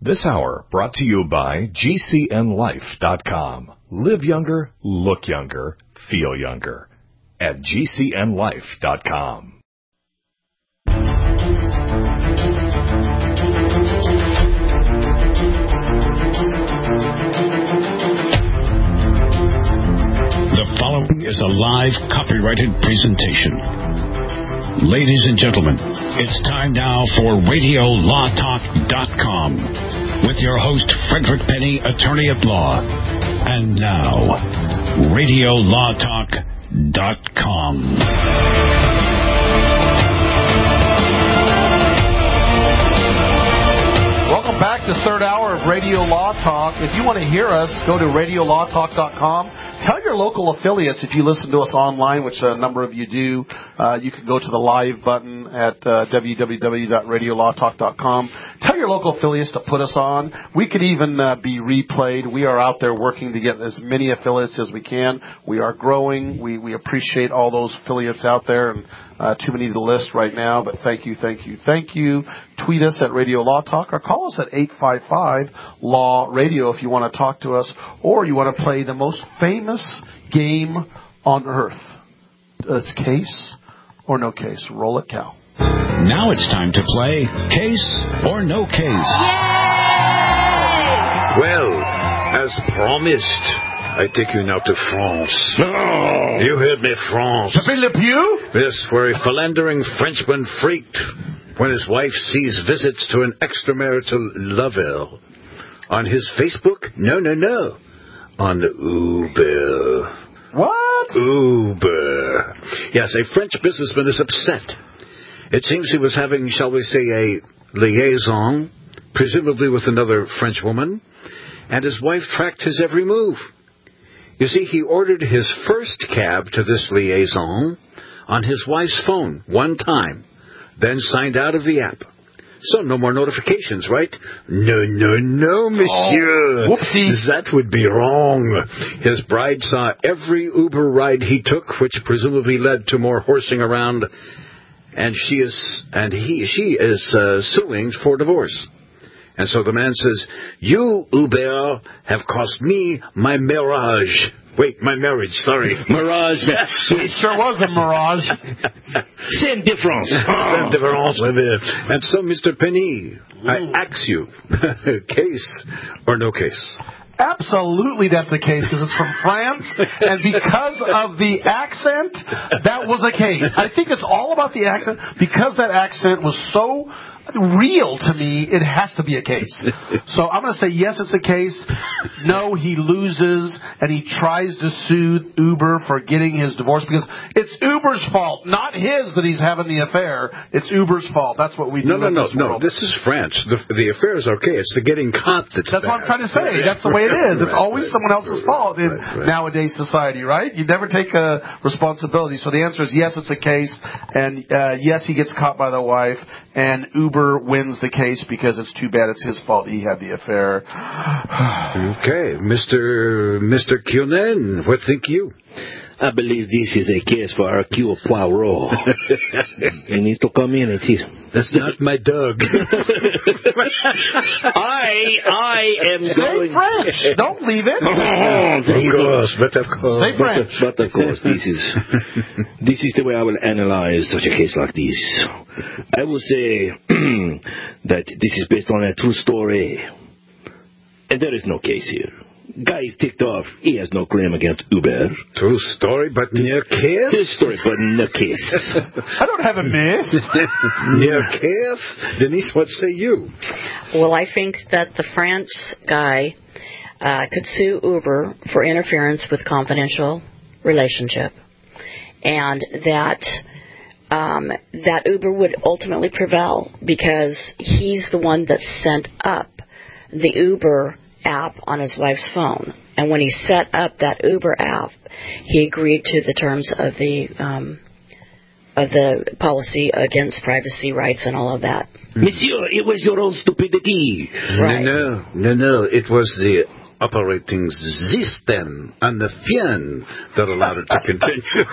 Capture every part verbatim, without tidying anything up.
This hour brought to you by G C N life dot com. Live younger, look younger, feel younger. At G C N life dot com. The following is a live copyrighted presentation. Ladies and gentlemen, it's time now for radio law talk dot com with your host, Frederick Penny, attorney at law. And now, radio law talk dot com. Welcome back to third hour of Radio Law Talk. If you want to hear us, go to radio law talk dot com. Tell your local affiliates, if you listen to us online, which a number of you do, uh, you can go to the live button at uh, w w w dot radio law talk dot com. Tell your local affiliates to put us on. We could even uh, be replayed. We are out there working to get as many affiliates as we can. We are growing. We, we appreciate all those affiliates out there, and uh, too many to list right now, but thank you, thank you, thank you. Tweet us at Radio Law Talk or call us at eight five five law radio if you want to talk to us or you want to play the most famous game on earth. It's case or no case. Roll it, Cal. Now it's time to play Case or No Case. Yay! Well, as promised, I take you now to France. Oh. You heard me, France. Le Pew? Yes, where a philandering Frenchman freaked when his wife sees visits to an extramarital lover. On his Facebook? No, no, no. On Uber. What? Uber. Yes, a French businessman is upset. It seems he was having, shall we say, a liaison, presumably with another French woman, and his wife tracked his every move. You see, he ordered his first cab to this liaison on his wife's phone one time, then signed out of the app. So no more notifications, right? No, no, no, monsieur. Oh, whoopsie. That would be wrong. His bride saw every Uber ride he took, which presumably led to more horsing around, and she is and he she is uh, suing for divorce. And so the man says, "You, Uber, have cost me my mirage." Wait, my marriage, sorry. Mirage. It sure was a mirage. C'est difference. C'est difference. And so, Mister Penny, I ask you, case or no case? Absolutely that's a case because it's from France, and because of the accent, that was a case. I think it's all about the accent. Because that accent was so real to me, it has to be a case. So I'm going to say yes, it's a case. No, he loses, and he tries to sue Uber for getting his divorce because it's Uber's fault, not his that he's having the affair. It's Uber's fault. That's what we do. No, no, in no, this no. world. This is France. The, the affair is okay. It's the getting caught that's That's bad. what I'm trying to say. That's the way it is. It's Right, always right, someone else's right, fault in right, right. nowadays society, right? You never take a responsibility. So the answer is yes, it's a case, and uh, yes, he gets caught by the wife, and Uber wins the case because it's too bad it's his fault he had the affair. Okay, Mister Mister Cunin, what think you? I believe this is a case for Hercule Poirot. He needs to come in and see. That's not my dog. I I am Stay going. French. Don't leave it. Of course, but of course. Stay French. But, but of course, this is this is the way I will analyze such a case like this. I will say that this is based on a true story, and there is no case here. Guy is ticked off. He has no claim against Uber. True story, but near case? His story, but no case. I don't have a miss. Near case? Denise, what say you? Well, I think that the France guy uh, could sue Uber for interference with confidential relationship, and that um, that Uber would ultimately prevail because he's the one that sent up the Uber app on his wife's phone. And when he set up that Uber app, he agreed to the terms of the um, of the policy against privacy rights and all of that. Monsieur, it was your own stupidity. Right. No, no, no, no. It was the operating system and the F I N that allowed it to continue.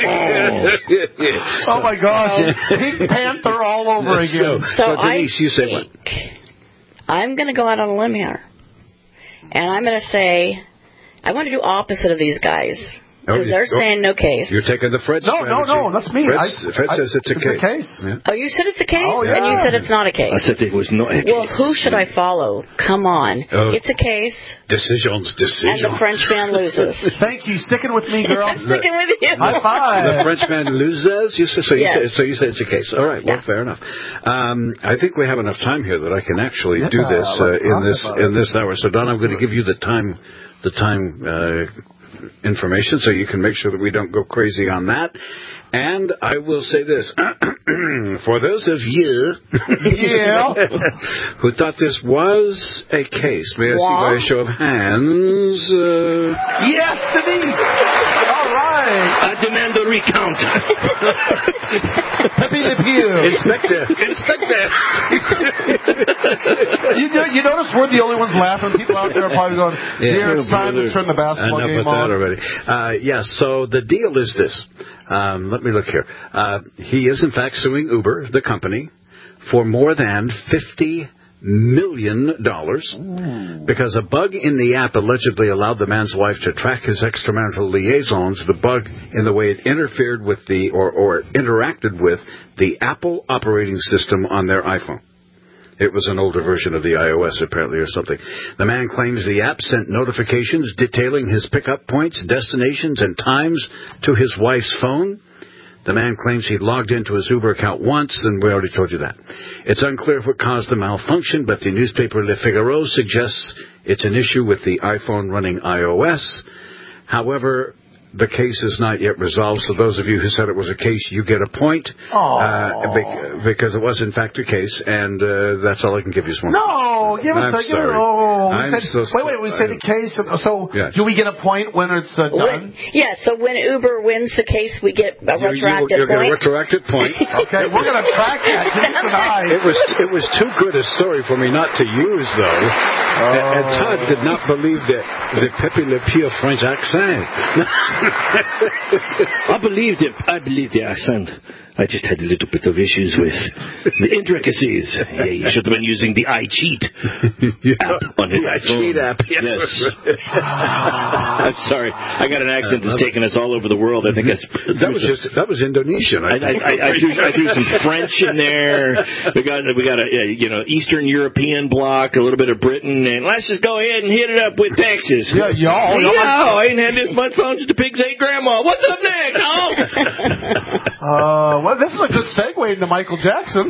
Oh, my gosh. Pink Panther all over again. So, so, So Denise, I you say what? think, I'm going to go out on a limb here. And I'm going to say, I want to do opposite of these guys. Oh, Because they're oh, saying no case. You're taking the Fred No, strategy. no, no, that's me. Fred, I, Fred I, says it's a it's case. a case. Yeah. Oh, you said it's a case? Oh, yeah. And you said it's not a case. I said it was not a case. Well, who should I follow? Come on. Oh. It's a case, Decisions, and decisions. the Frenchman loses. Thank you. Sticking with me, girl. I'm sticking with you. High five. The Frenchman loses. You say, so, you Yes. say, so you say it's a case. All right. Well, Yeah. fair enough. Um, I think we have enough time here that I can actually Yeah, do this uh, let's in talk this about in it. this hour. So, Don, I'm going to give you the time, the time uh, information, so you can make sure that we don't go crazy on that. And I will say this: for those of you Yeah. who thought this was a case, may I see Wow. by a show of hands? Uh, Yes, Denise. All right. I demand a recount. Pepe Le Pew. Inspector, Inspector. You, know, you notice we're the only ones laughing. People out there are probably going, here, it's time to turn the basketball Enough game with that on. already. Uh, yes, so the deal is this. Um, let me look here. Uh, he is, in fact, suing Uber, the company, for more than fifty million dollars because a bug in the app allegedly allowed the man's wife to track his extramarital liaisons. The bug in the way it interfered with the, or, or interacted with the Apple operating system on their iPhone. It was an older version of the iOS, apparently, or something. The man claims the app sent notifications detailing his pickup points, destinations, and times to his wife's phone. The man claims he logged into his Uber account once, and we already told you that. It's unclear what caused the malfunction, but the newspaper Le Figaro suggests it's an issue with the iPhone running iOS. However, the case is not yet resolved, so those of you who said it was a case, you get a point, uh, bec- because it was in fact a case, and uh, that's all I can give you this morning. No, give us I'm a give sorry. us, oh, we I'm said, so wait, wait, we said the case. So, Yeah. do we get a point when it's uh, done? When, yeah, so when Uber wins the case, we get a You- retroactive you, you get a point. retroactive point. Okay, we're going to track that. Denise and I. It was it was too good a story for me not to use, though. And, and Todd did not believe the the Pepe Le Pew French accent. I believe the I believe the accent. I just had a little bit of issues with the intricacies. Yeah, you should have been using the iCheat app on his The iPhone. iCheat app, yes. Yes. I'm sorry. I got an accent that's taken us all over the world. I think that's That was just that was Indonesian. I, I, I, I, threw, I threw some French in there. We got we got a, a you know Eastern European block, a little bit of Britain, and let's just go ahead and hit it up with Texas. Yeah, y'all. Yo, I ain't had this much fun since the pigs ate grandma. What's up next? Oh. Uh, well, this is a good segue into Michael Jackson.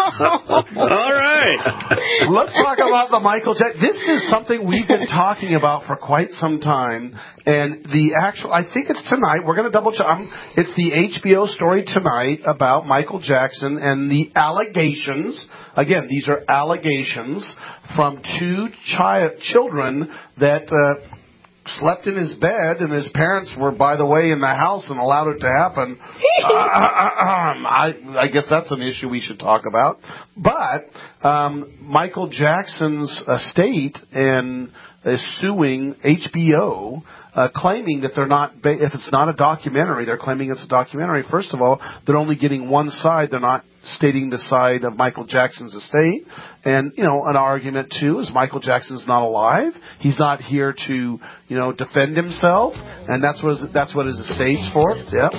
All right. Let's talk about the Michael Jackson. This is something we've been talking about for quite some time, and the actual, I think it's tonight. We're going to double check. Um, it's the H B O story tonight about Michael Jackson and the allegations. Again, these are allegations from two chi- children that uh, slept in his bed, and his parents were, by the way, in the house and allowed it to happen. uh, I, I guess that's an issue we should talk about. But um, Michael Jackson's estate and is suing H B O, uh, claiming that they're not, ba- if it's not a documentary, they're claiming it's a documentary. First of all, they're only getting one side. They're not stating the side of Michael Jackson's estate. And, you know, an argument, too, is Michael Jackson's not alive. He's not here to, you know, defend himself. And that's what his, that's what his estate's for. Yep.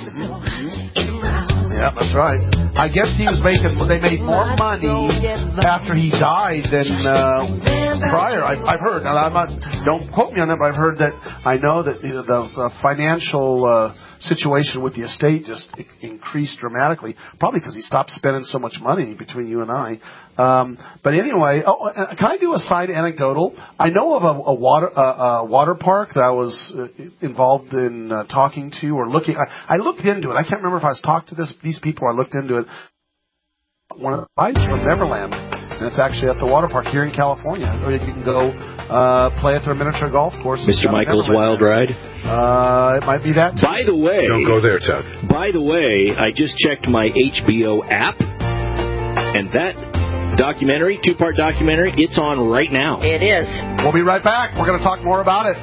Yeah, that's right. I guess he was making, they made more money after he died than uh, prior. I've, I've heard, and I'm not, don't quote me on that, but I've heard that, I know that you know, the, the financial uh, situation with the estate just increased dramatically, probably because he stopped spending so much money between you and I. Um, but anyway, oh, uh, can I do a side anecdotal? I know of a, a water uh, a water park that I was uh, involved in uh, talking to or looking. I, I looked into it. I can't remember if I was talking to this these people. I looked into it. One of the rides from Neverland, and it's actually at the water park here in California. Or you can go uh, play at their miniature golf course. Mister Michael's Wild Ride. Uh, it might be that. Too. By the way, Don't go there, Todd. By the way, I just checked my H B O app, and that documentary, two-part documentary, it's on right now. It is. We'll be right back. We're going to talk more about it.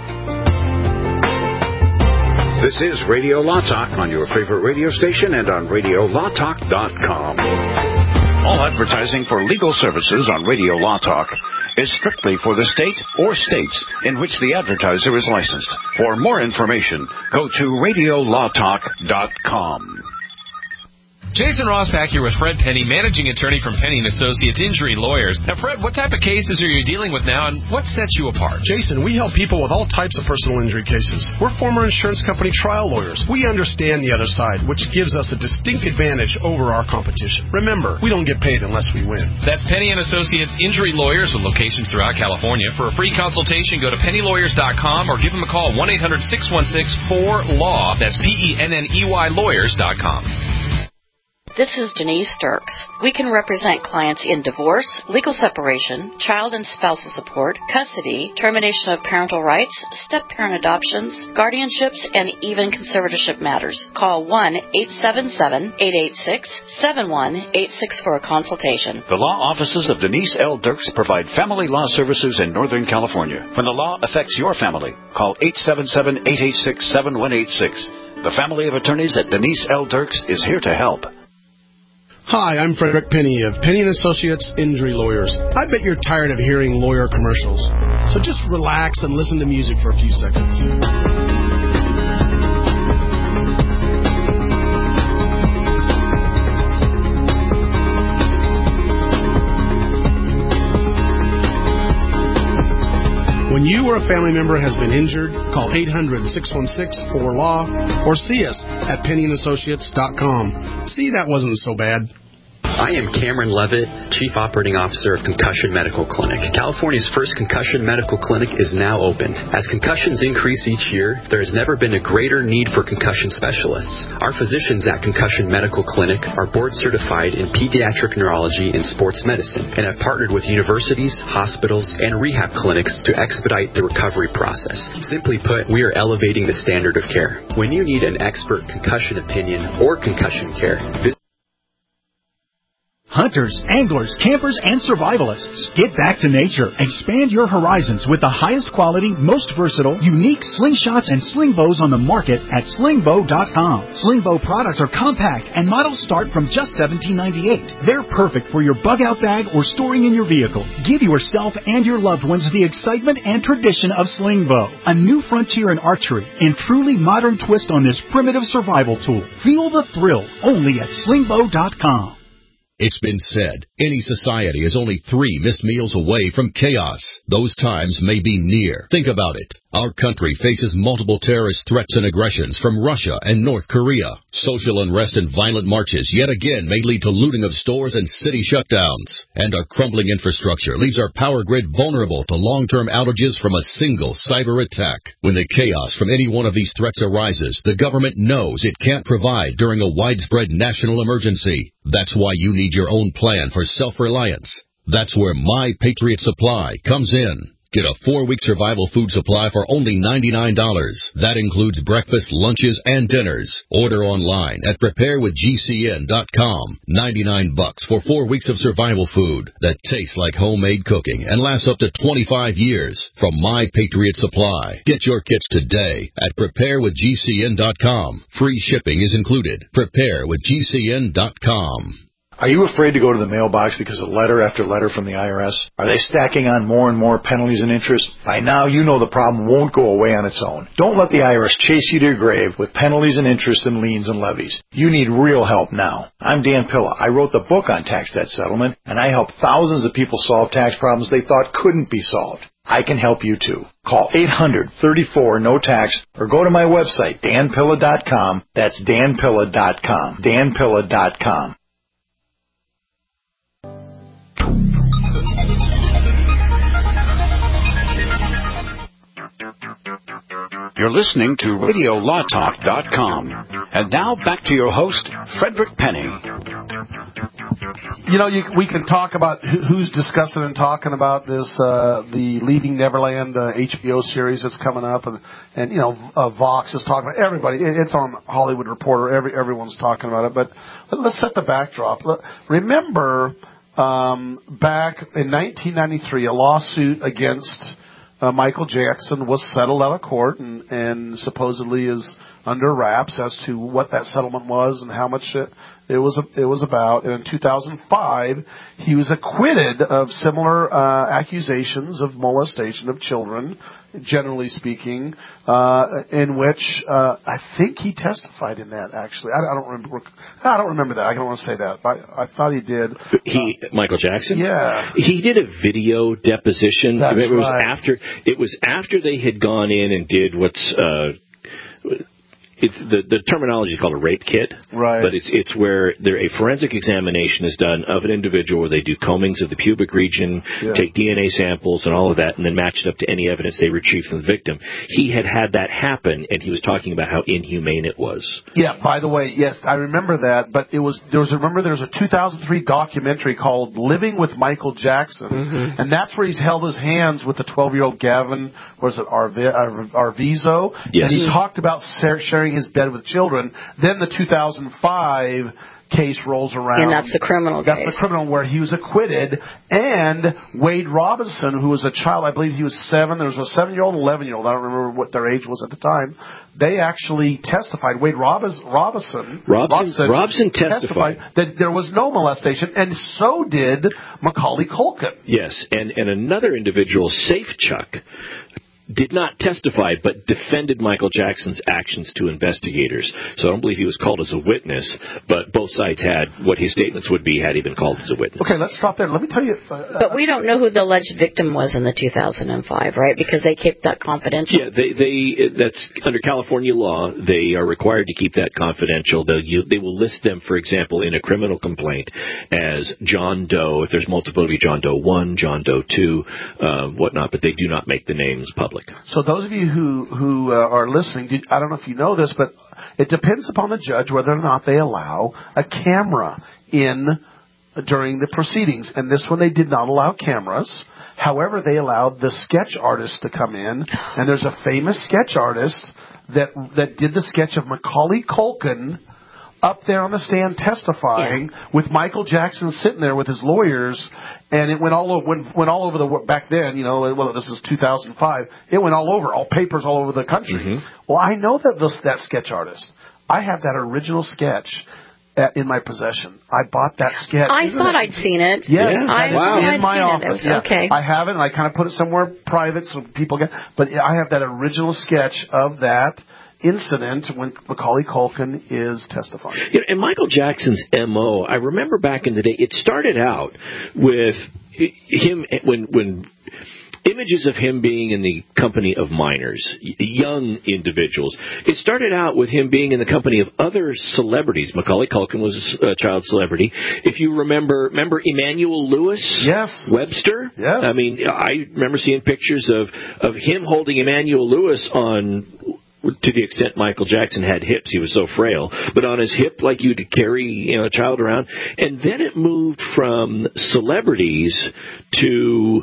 This is Radio Law Talk on your favorite radio station and on radio law talk dot com. All advertising for legal services on Radio Law Talk is strictly for the state or states in which the advertiser is licensed. For more information, go to radio law talk dot com. Jason Rosbach here with Fred Penny, managing attorney from Penny and Associates Injury Lawyers. Now, Fred, what type of cases are you dealing with now, and what sets you apart? Jason, we help people with all types of personal injury cases. We're former insurance company trial lawyers. We understand the other side, which gives us a distinct advantage over our competition. Remember, we don't get paid unless we win. That's Penny and Associates Injury Lawyers with locations throughout California. For a free consultation, go to penny lawyers dot com or give them a call, one eight hundred six one six four L A W. That's P E N N E Y lawyers dot com. This is Denise Sturks. We can represent clients in divorce, legal separation, child and spousal support, custody, termination of parental rights, step-parent adoptions, guardianships, and even conservatorship matters. Call one eight seven seven, eight eight six, seven one eight six for a consultation. The law offices of Denise L. Dirks provide family law services in Northern California. When the law affects your family, call eight seven seven, eight eight six, seven one eight six. The family of attorneys at Denise L. Dirks is here to help. Hi, I'm Frederick Penny of Penny and Associates Injury Lawyers. I bet you're tired of hearing lawyer commercials. So just relax and listen to music for a few seconds. When you or a family member has been injured, call eight hundred, six one six, four L A W or see us at penny and associates dot com. See, that wasn't so bad. I am Cameron Levitt, Chief Operating Officer of Concussion Medical Clinic. California's first concussion medical clinic is now open. As concussions increase each year, there has never been a greater need for concussion specialists. Our physicians at Concussion Medical Clinic are board certified in pediatric neurology and sports medicine and have partnered with universities, hospitals, and rehab clinics to expedite the recovery process. Simply put, we are elevating the standard of care. When you need an expert concussion opinion or concussion care, visit Hunters, anglers, campers, and survivalists. Get back to nature. Expand your horizons with the highest quality, most versatile, unique slingshots and sling bows on the market at sling bow dot com. Sling bow products are compact and models start from just seventeen ninety-eight. They're perfect for your bug out bag or storing in your vehicle. Give yourself and your loved ones the excitement and tradition of sling bow. A new frontier in archery and truly modern twist on this primitive survival tool. Feel the thrill only at sling bow dot com. It's been said, any society is only three missed meals away from chaos. Those times may be near. Think about it. Our country faces multiple terrorist threats and aggressions from Russia and North Korea. Social unrest and violent marches yet again may lead to looting of stores and city shutdowns. And our crumbling infrastructure leaves our power grid vulnerable to long-term outages from a single cyber attack. When the chaos from any one of these threats arises, the government knows it can't provide during a widespread national emergency. That's why you need your own plan for self-reliance. That's where My Patriot Supply comes in. Get a four-week survival food supply for only ninety-nine dollars. That includes breakfast, lunches, and dinners. Order online at prepare with G C N dot com. ninety-nine bucks for four weeks of survival food that tastes like homemade cooking and lasts up to twenty-five years from My Patriot Supply. Get your kits today at prepare with G C N dot com. Free shipping is included. prepare with G C N dot com. Are you afraid to go to the mailbox because of letter after letter from the I R S? Are they stacking on more and more penalties and interest? By now, you know the problem won't go away on its own. Don't let the I R S chase you to your grave with penalties and interest and liens and levies. You need real help now. I'm Dan Pilla. I wrote the book on tax debt settlement, and I help thousands of people solve tax problems they thought couldn't be solved. I can help you too. Call eight hundred, thirty-four, no tax or go to my website, dan pilla dot com. That's dan pilla dot com. dan pilla dot com. You're listening to radio law talk dot com. And now back to your host, Frederick Penny. You know, you, we can talk about who's discussing and talking about this, uh, the Leaving Neverland uh, H B O series that's coming up, and, and you know, uh, Vox is talking about everybody. It's on Hollywood Reporter. Every everyone's talking about it. But let's set the backdrop. Remember, um, back in nineteen ninety-three, a lawsuit against Uh, Michael Jackson was settled out of court and, and supposedly is under wraps as to what that settlement was and how much it, it was it was about. And in two thousand five, he was acquitted of similar uh, accusations of molestation of children, generally speaking, uh, in which uh, I think he testified in that. Actually, I, I don't remember. I don't remember that. I don't want to say that. But I, I thought he did. He uh, Michael Jackson. Yeah, he did a video deposition. That's it was right. after it was after they had gone in and did what's. Uh, It's the the terminology is called a rape kit, right? But it's it's where there a forensic examination is done of an individual where they do combings of the pubic region, yeah. take D N A samples and all of that, and then match it up to any evidence they retrieve from the victim. He had had that happen, and he was talking about how inhumane it was. Yeah. By the way, yes, I remember that. But it was there was remember there was a two thousand three documentary called "Living with Michael Jackson," Mm-hmm. and that's where he's held his hands with the twelve-year-old Gavin, or is it Arvi- Ar- Arvizo? Yes. And he talked about sharing his bed with children. Then the two thousand five case rolls around. And that's the criminal That's case. the criminal where he was acquitted. And Wade Robinson, who was a child, I believe he was seven. There was a seven-year-old and eleven-year-old. I don't remember what their age was at the time. They actually testified. Wade Robis, Robinson, Robson, Robson testified. testified that there was no molestation, and so did Macaulay Culkin. Yes, and, and another individual, Safe Chuck, did not testify, but defended Michael Jackson's actions to investigators. So I don't believe he was called as a witness, but both sides had what his statements would be had he been called as a witness. Okay, let's stop there. Let me tell you. Uh, But we don't know who the alleged victim was in the two thousand five, right? Because they kept that confidential. Yeah, they, they that's under California law. They are required to keep that confidential. They'll you, they will list them, for example, in a criminal complaint as John Doe. If there's multiple, it'll be John Doe one, John Doe two, um, whatnot. But they do not make the names public. So those of you who who uh, are listening, did, I don't know if you know this, but it depends upon the judge whether or not they allow a camera in during the proceedings. And this one they did not allow cameras. However, they allowed the sketch artist to come in, and there's a famous sketch artist that that did the sketch of Macaulay Culkin up there on the stand testifying, yeah. with Michael Jackson sitting there with his lawyers, and it went all over. Went, went all over the back then. You know, well, this is two thousand five. It went all over, all papers all over the country. Mm-hmm. Well, I know that this, that sketch artist. I have that original sketch at, in my possession. I bought that sketch. I Isn't thought it? I'd seen it. Yes, yeah, I, wow. in I'd my seen office. It. Yeah. Okay, I have it, and I kind of put it somewhere private so people get. But I have that original sketch of that incident when Macaulay Culkin is testifying. You know, and Michael Jackson's M O, I remember back in the day, it started out with him when when images of him being in the company of minors, young individuals. It started out with him being in the company of other celebrities. Macaulay Culkin was a child celebrity. If you remember, remember Emmanuel Lewis? Yes. Webster? Yes. I mean, I remember seeing pictures of, of him holding Emmanuel Lewis on, to the extent Michael Jackson had hips, he was so frail, but on his hip like you to carry, you know, a child around. And then it moved from celebrities to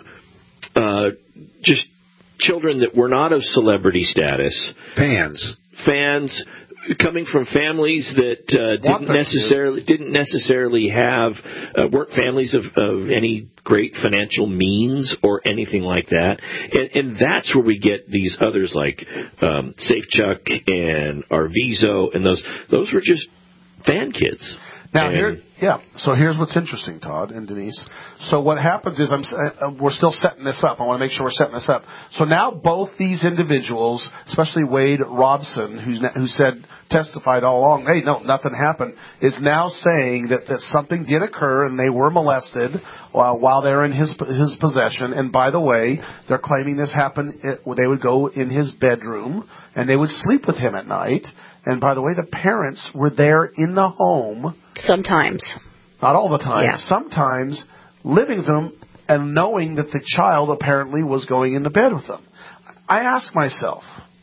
uh, just children that were not of celebrity status. Fans. Fans coming from families that uh, didn't necessarily kids. didn't necessarily have uh, weren't families of, of any great financial means or anything like that, and, and that's where we get these others like um, Safe Chuck and Arvizo, and those those were just fan kids. Now and, here, yeah. So here's what's interesting, Todd and Denise. So what happens is I'm uh, we're still setting this up. I want to make sure we're setting this up. So now both these individuals, especially Wade Robson, who's who said testified all along, hey, no, nothing happened, is now saying that, that something did occur and they were molested while while they were in his his possession. And by the way, they're claiming this happened. It, they would go in his bedroom and they would sleep with him at night. And by the way, the parents were there in the home. Sometimes. Not all the time. Yeah. Sometimes living with them and knowing that the child apparently was going in the bed with them. I ask myself,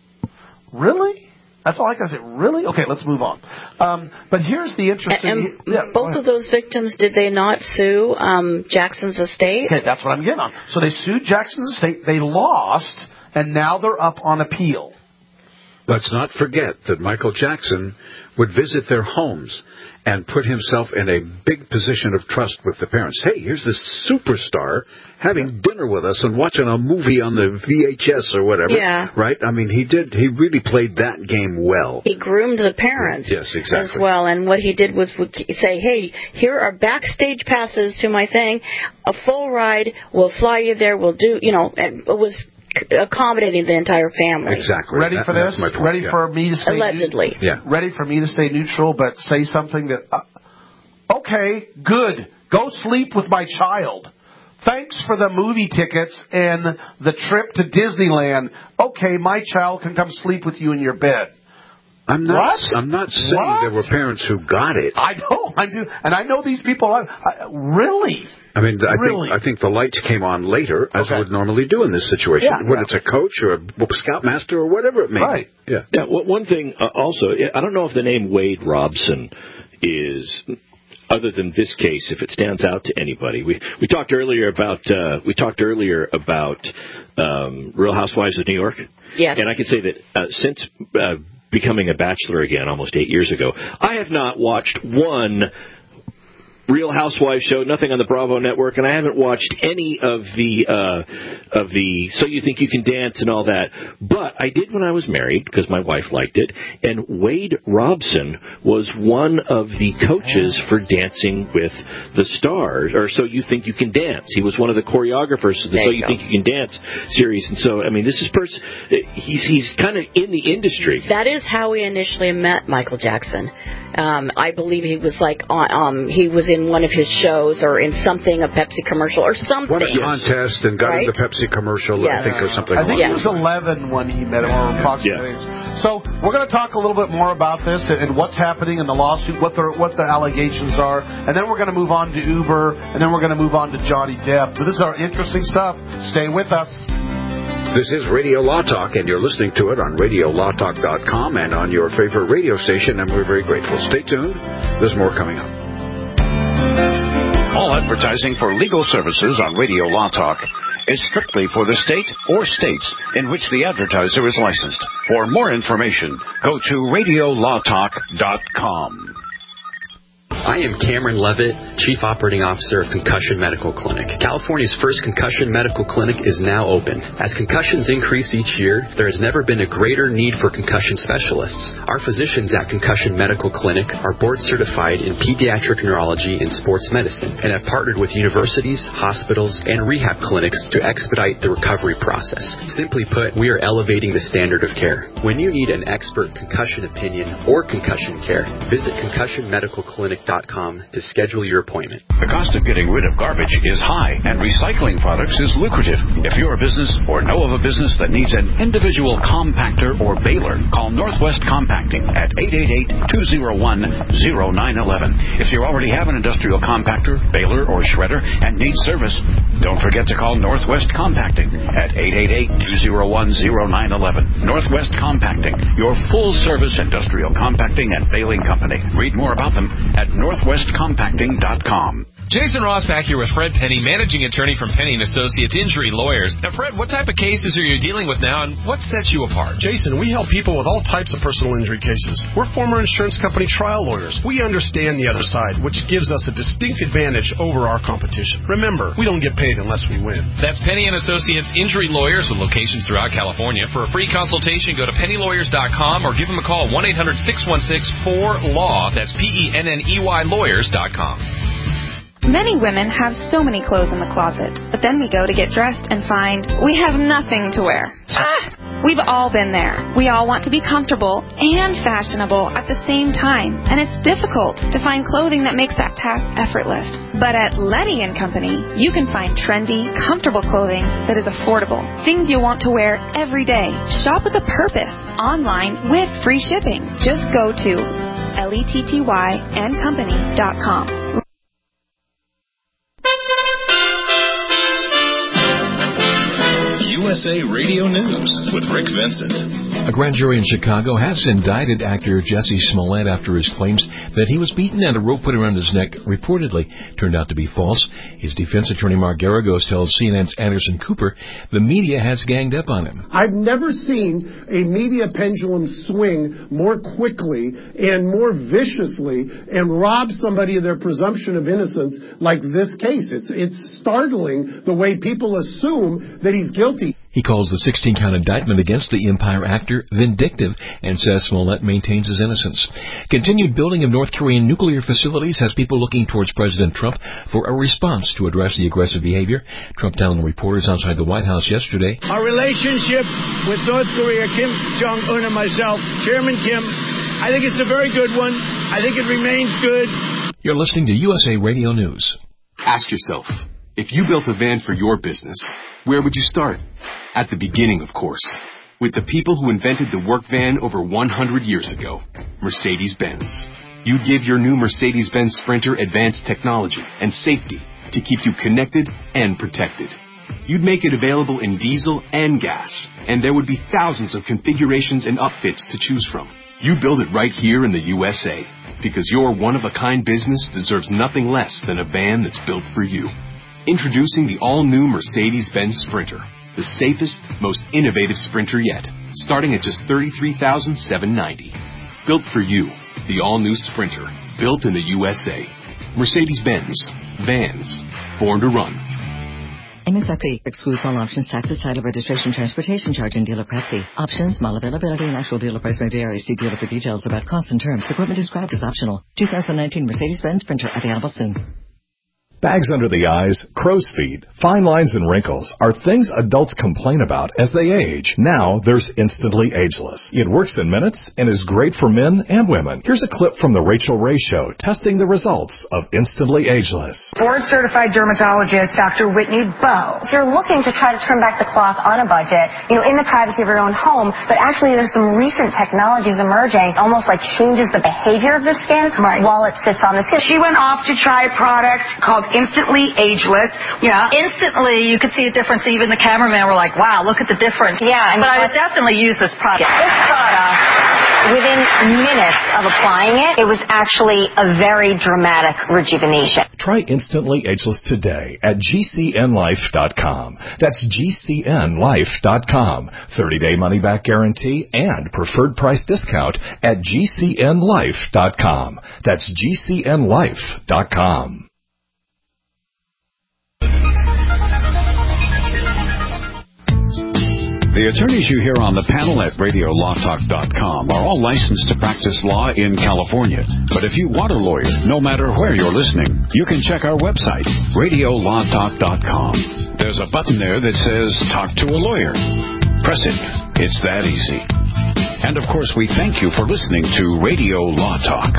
really? That's all I can say. Really? Okay, let's move on. Um, but here's the interesting... And, and yeah, both of those victims, did they not sue um, Jackson's estate? Okay, that's what I'm getting on. So they sued Jackson's estate. They lost, and now they're up on appeal. Let's not forget that Michael Jackson would visit their homes and put himself in a big position of trust with the parents. Hey, here's this superstar having dinner with us and watching a movie on the V H S or whatever. Yeah. Right? I mean, he did. He really played that game well. He groomed the parents. Yes, exactly. As well. And what he did was would say, hey, here are backstage passes to my thing, a full ride, we'll fly you there, we'll do, you know, and it was accommodating the entire family. Exactly. Ready that, for this? Ready yeah. for me to stay Allegedly. Neut- yeah. Ready for me to stay neutral, but say something that, uh, okay, good. Go sleep with my child. Thanks for the movie tickets and the trip to Disneyland. Okay, my child can come sleep with you in your bed. I'm not. What? I'm not saying What? there were parents who got it. I know, I do, and I know these people. I, I, really? I mean, I really? think I think the lights came on later, as Okay. would normally do in this situation. Yeah, Whether yeah. it's a coach or a scoutmaster or whatever it may Right. be. Yeah. Yeah. w- One thing uh, also, I don't know if the name Wade Robson is, other than this case, if it stands out to anybody. We we talked earlier about uh, we talked earlier about um, Real Housewives of New York. Yes. And I can say that uh, since uh, becoming a bachelor again almost eight years ago, I have not watched one Real Housewives show, nothing on the Bravo network, and I haven't watched any of the uh, of the So You Think You Can Dance and all that. But I did when I was married because my wife liked it. And Wade Robson was one of the coaches for Dancing with the Stars, or So You Think You Can Dance. He was one of the choreographers of the There So you You go. Think You Can Dance series. And so, I mean, this is pers- he's he's kind of in the industry. That is how we initially met Michael Jackson. Um, I believe he was like on, um, he was in one of his shows or in something, a Pepsi commercial or something. Won a contest and got Right? in the Pepsi commercial, Yes. I think, or something. I think along he was eleven when he met him, or approximately. So we're going to talk a little bit more about this and what's happening in the lawsuit, what the what the allegations are, and then we're going to move on to Uber, and then we're going to move on to Johnny Depp. But this is our interesting stuff. Stay with us. This is Radio Law Talk, and you're listening to it on radio law talk dot com and on your favorite radio station, and we're very grateful. Stay tuned. There's more coming up. All advertising for legal services on Radio Law Talk is strictly for the state or states in which the advertiser is licensed. For more information, go to radio law talk dot com. I am Cameron Levitt, Chief Operating Officer of Concussion Medical Clinic. California's first concussion medical clinic is now open. As concussions increase each year, there has never been a greater need for concussion specialists. Our physicians at Concussion Medical Clinic are board certified in pediatric neurology and sports medicine and have partnered with universities, hospitals, and rehab clinics to expedite the recovery process. Simply put, we are elevating the standard of care. When you need an expert concussion opinion or concussion care, visit concussion medical clinic dot com to schedule your appointment. The cost of getting rid of garbage is high, and recycling products is lucrative. If you're a business or know of a business that needs an individual compactor or baler, call Northwest Compacting at eight eight eight, two oh one, oh nine one one. If you already have an industrial compactor, baler, or shredder and need service, don't forget to call Northwest Compacting at eight eight eight, two oh one, oh nine one one. Northwest Compacting, your full-service industrial compacting and baling company. Read more about them at northwest compacting dot com. Jason Ross back here with Fred Penny, managing attorney from Penny and Associates Injury Lawyers. Now, Fred, what type of cases are you dealing with now, and what sets you apart? Jason, we help people with all types of personal injury cases. We're former insurance company trial lawyers. We understand the other side, which gives us a distinct advantage over our competition. Remember, we don't get paid unless we win. That's Penny and Associates Injury Lawyers with locations throughout California. For a free consultation, go to penny lawyers dot com or give them a call, one eight hundred, six one six, four, L A W. That's P E N N E Y lawyers dot com. Many women have so many clothes in the closet, but then we go to get dressed and find we have nothing to wear. Ah! We've all been there. We all want to be comfortable and fashionable at the same time, and it's difficult to find clothing that makes that task effortless. But at Letty and Company, you can find trendy, comfortable clothing that is affordable. Things you want to wear every day. Shop with a purpose online with free shipping. Just go to L E T T Y and company dot com. S A Radio News with Rick Vincent. A grand jury in Chicago has indicted actor Jesse Smollett after his claims that he was beaten and a rope put around his neck reportedly turned out to be false. His defense attorney, Mark Garagos, tells C N N's Anderson Cooper the media has ganged up on him. I've never seen a media pendulum swing more quickly and more viciously and rob somebody of their presumption of innocence like this case. It's, it's startling the way people assume that he's guilty. He calls the sixteen-count indictment against the Empire actor vindictive and says Smollett maintains his innocence. Continued building of North Korean nuclear facilities has people looking towards President Trump for a response to address the aggressive behavior. Trump telling reporters outside the White House yesterday, "Our relationship with North Korea, Kim Jong-un and myself, Chairman Kim, I think it's a very good one. I think it remains good." You're listening to U S A Radio News. Ask yourself, if you built a van for your business, where would you start? At the beginning, of course, with the people who invented the work van over one hundred years ago, Mercedes-Benz. You'd give your new Mercedes-Benz Sprinter advanced technology and safety to keep you connected and protected. You'd make it available in diesel and gas, and there would be thousands of configurations and upfits to choose from. You build it right here in the U S A, because your one-of-a-kind business deserves nothing less than a van that's built for you. Introducing the all-new Mercedes-Benz Sprinter, the safest, most innovative Sprinter yet, starting at just thirty-three thousand seven hundred ninety dollars. Built for you, the all-new Sprinter, built in the U S A. Mercedes-Benz. Vans. Born to run. M S R P excludes all options, taxes, title, registration, transportation charge, and dealer prep fee. Options, model availability, and actual dealer price may vary. See dealer for details about costs and terms. Equipment described as optional. two thousand nineteen Mercedes-Benz Sprinter available soon. Bags under the eyes, crow's feet, fine lines, and wrinkles are things adults complain about as they age. Now there's Instantly Ageless. It works in minutes and is great for men and women. Here's a clip from the Rachel Ray Show testing the results of Instantly Ageless. Board-certified dermatologist Doctor Whitney Bowe. If you're looking to try to trim back the cloth on a budget, you know, in the privacy of your own home, but actually there's some recent technologies emerging, almost like changes the behavior of the skin right. while it sits on the skin. She went off to try a product called Instantly Ageless. Yeah. Instantly, you could see a difference. Even the cameraman were like, wow, look at the difference. Yeah. And but I would definitely use this product. This product, within minutes of applying it, it was actually a very dramatic rejuvenation. Try Instantly Ageless today at G C N life dot com. That's G C N life dot com. thirty-day money-back guarantee and preferred price discount at G C N life dot com. That's G C N life dot com. The attorneys you hear on the panel at radio law talk dot com are all licensed to practice law in California. But if you want a lawyer, no matter where you're listening, you can check our website, radio law talk dot com. There's a button there that says Talk to a Lawyer. Press it. It's that easy. And, of course, we thank you for listening to Radio Law Talk.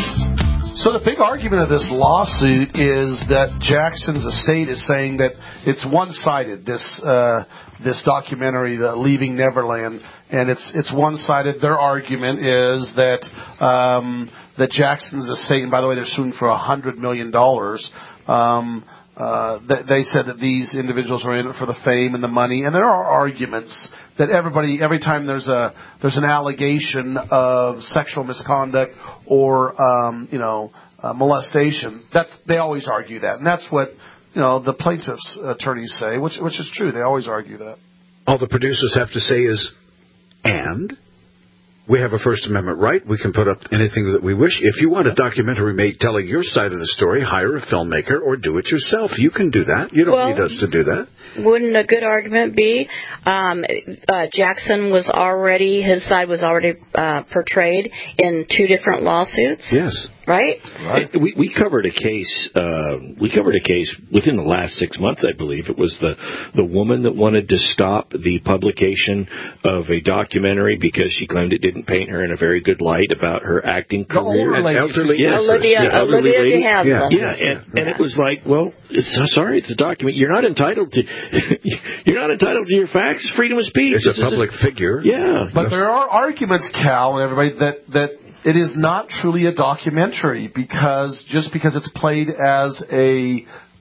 So the big argument of this lawsuit is that Jackson's estate is saying that it's one-sided, this uh, this documentary, the Leaving Neverland, and it's it's one-sided. Their argument is that um, that Jackson's estate, and by the way, they're suing for one hundred million dollars. Um, uh, they, they said that these individuals are in it for the fame and the money, and there are arguments that everybody, every time there's a there's an allegation of sexual misconduct or um, you know uh, molestation, that's they always argue that, and that's what you know the plaintiffs' attorneys say, which which is true. They always argue that. All the producers have to say is, and we have a First Amendment right. We can put up anything that we wish. If you want a documentary made telling your side of the story, hire a filmmaker or do it yourself. You can do that. You don't well, need us to do that. Wouldn't a good argument be um, uh, Jackson was already, his side was already uh, portrayed in two different lawsuits? Yes. Right? Right. We, we covered a case. Uh, we covered a case within the last six months, I believe. It was the the woman that wanted to stop the publication of a documentary because she claimed it didn't paint her in a very good light about her acting the career. Older lady. Elderly, yes, Olivia, yeah, elderly Olivia lady. de Havilland. Yeah, yeah, and, and it was like, well, it's, sorry, it's a document. You're not entitled to. You're not entitled to your facts. Freedom of speech. It's this a public a, figure. Yeah, but there are arguments, Cal, and everybody that that. It is not truly a documentary because just because it's played as a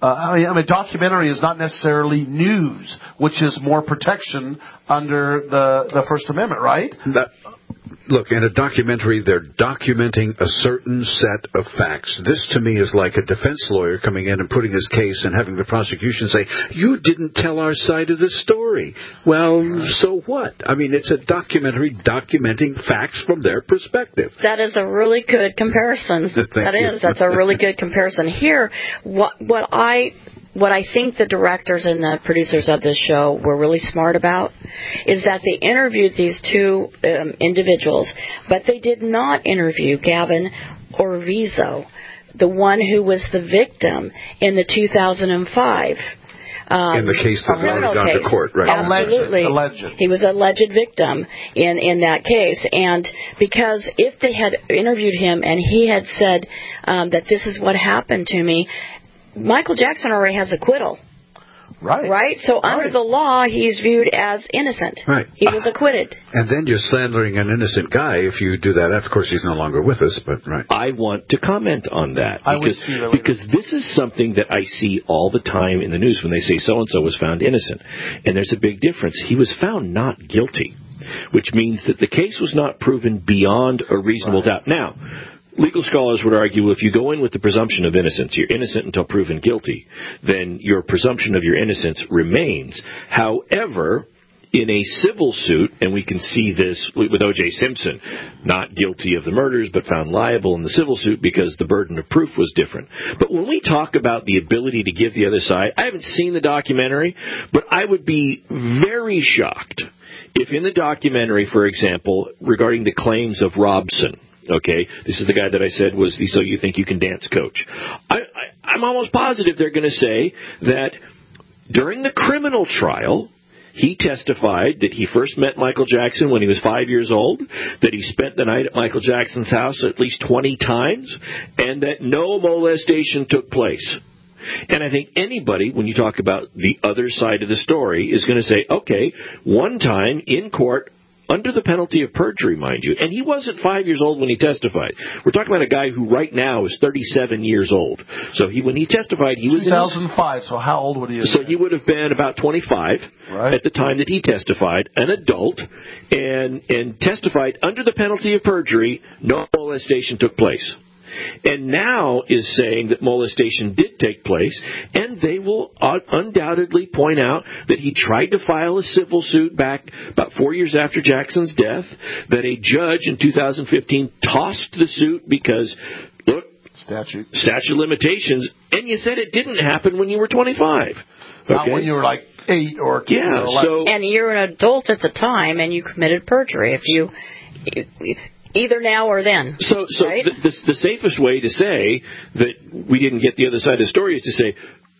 Uh, I mean, I mean, documentary is not necessarily news, which is more protection under the, the First Amendment, right? That, look, in a documentary, they're documenting a certain set of facts. This, to me, is like a defense lawyer coming in and putting his case and having the prosecution say, you didn't tell our side of the story. Well, so what? I mean, it's a documentary documenting facts from their perspective. That is a really good comparison. That is. That's a really good comparison. Here, what, what I... What I think the directors and the producers of this show were really smart about is that they interviewed these two um, individuals, but they did not interview Gavin Orvizo, the one who was the victim in the two thousand five. Um, in the case that had gone case. to court, right? Absolutely. Alleged. He was an alleged victim in, in that case. And because if they had interviewed him and he had said um, that this is what happened to me, Michael Jackson already has acquittal. Right. Right? So right. under the law, he's viewed as innocent. Right. He was acquitted. And then you're slandering an innocent guy if you do that. Of course, he's no longer with us, but right. I want to comment on that. I because, would see that because this is something that I see all the time in the news when they say so-and-so was found innocent. And there's a big difference. He was found not guilty, which means that the case was not proven beyond a reasonable right. doubt. Now, legal scholars would argue if you go in with the presumption of innocence, you're innocent until proven guilty, then your presumption of your innocence remains. However, in a civil suit, and we can see this with O J Simpson, not guilty of the murders but found liable in the civil suit because the burden of proof was different. But when we talk about the ability to give the other side, I haven't seen the documentary, but I would be very shocked if in the documentary, for example, regarding the claims of Robson, okay, this is the guy that I said was the So You Think You Can Dance coach. I, I, I'm almost positive they're going to say that during the criminal trial, he testified that he first met Michael Jackson when he was five years old, that he spent the night at Michael Jackson's house at least twenty times, and that no molestation took place. And I think anybody, when you talk about the other side of the story, is going to say, okay, one time in court, under the penalty of perjury, mind you, and he wasn't five years old when he testified. We're talking about a guy who right now is thirty-seven years old. So he, when he testified, he was two thousand five, in his, so how old would he have So been? he would have been about twenty-five right. at the time that he testified, an adult, and, and testified under the penalty of perjury, no molestation took place. And now is saying that molestation did take place, and they will undoubtedly point out that he tried to file a civil suit back about four years after Jackson's death, that a judge in two thousand fifteen tossed the suit because, look, statute statute limitations, and you said it didn't happen when you were twenty-five. Okay? Not when you were like eight or two. Yeah, or so, and you're an adult at the time, and you committed perjury. If you... you Either now or then. So, so right? the, the, the safest way to say that we didn't get the other side of the story is to say,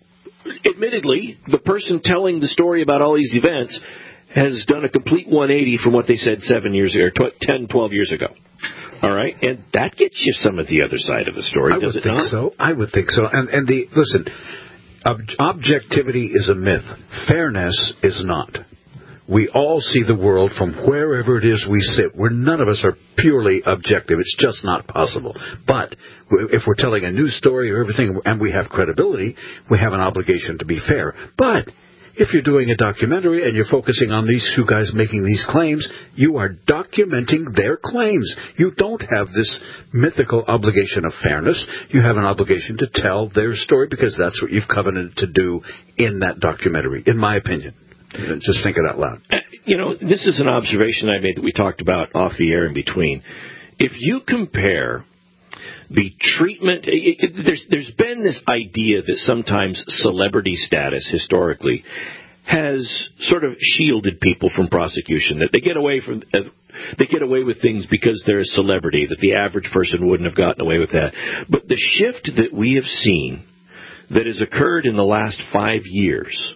admittedly, the person telling the story about all these events has done a complete one eighty from what they said seven years ago, or ten, twelve years ago. All right? And that gets you some of the other side of the story, I does would it think not? so. I would think so. And, and the, listen, ob- objectivity is a myth. Fairness is not. We all see the world from wherever it is we sit. We're, none of us are purely objective. It's just not possible. But if we're telling a news story or everything and we have credibility, we have an obligation to be fair. But if you're doing a documentary and you're focusing on these two guys making these claims, you are documenting their claims. You don't have this mythical obligation of fairness. You have an obligation to tell their story because that's what you've covenanted to do in that documentary, in my opinion. Just think it out loud. You know, this is an observation I made that we talked about off the air in between. If you compare the treatment, it, it, there's there's been this idea that sometimes celebrity status historically has sort of shielded people from prosecution, that they get away from uh, they get away with things because they're a celebrity, that the average person wouldn't have gotten away with that. But the shift that we have seen that has occurred in the last five years,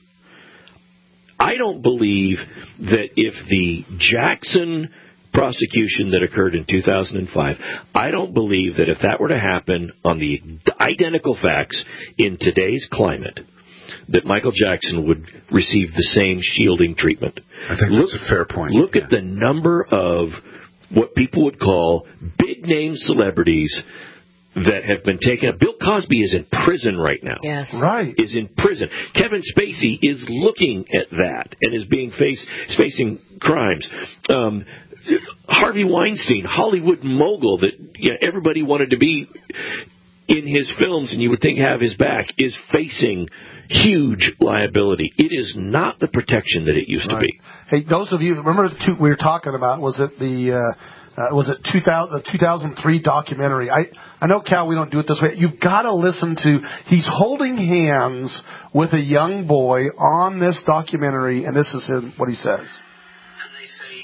I don't believe that if the Jackson prosecution that occurred in two thousand five, I don't believe that if that were to happen on the identical facts in today's climate, that Michael Jackson would receive the same shielding treatment. I think look, that's a fair point. Look yeah. at the number of what people would call big-name celebrities that have been taken up. Bill Cosby is in prison right now. Yes. Right. Is in prison. Kevin Spacey is looking at that and is being face, is facing crimes. Um, Harvey Weinstein, Hollywood mogul that you know, everybody wanted to be in his films and you would think have his back, is facing huge liability. It is not the protection that it used right. to be. Hey, those of you, remember the two we were talking about, was it the, uh, uh, was it two thousand, the two thousand three documentary? I, I know, Cal, we don't do it this way. You've got to listen to, he's holding hands with a young boy on this documentary, and this is him, what he says. And they say,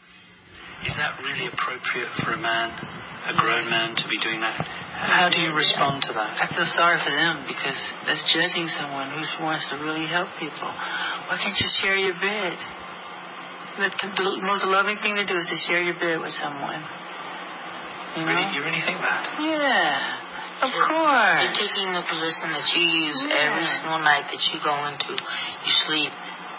is that really appropriate for a man, a grown man, to be doing that? How do you respond to that? I feel sorry for them because that's judging someone who wants to really help people. Why can't you share your bed? The, the most loving thing to do is to share your bed with someone. You know? Really, you really think that? Yeah, of course. You're taking the position that you use yeah. every single night that you go into, you sleep,